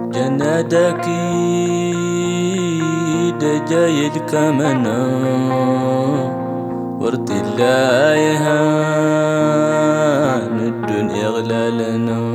جنادك جاي الكمنا ورد الله يهان الدنيا غلالنا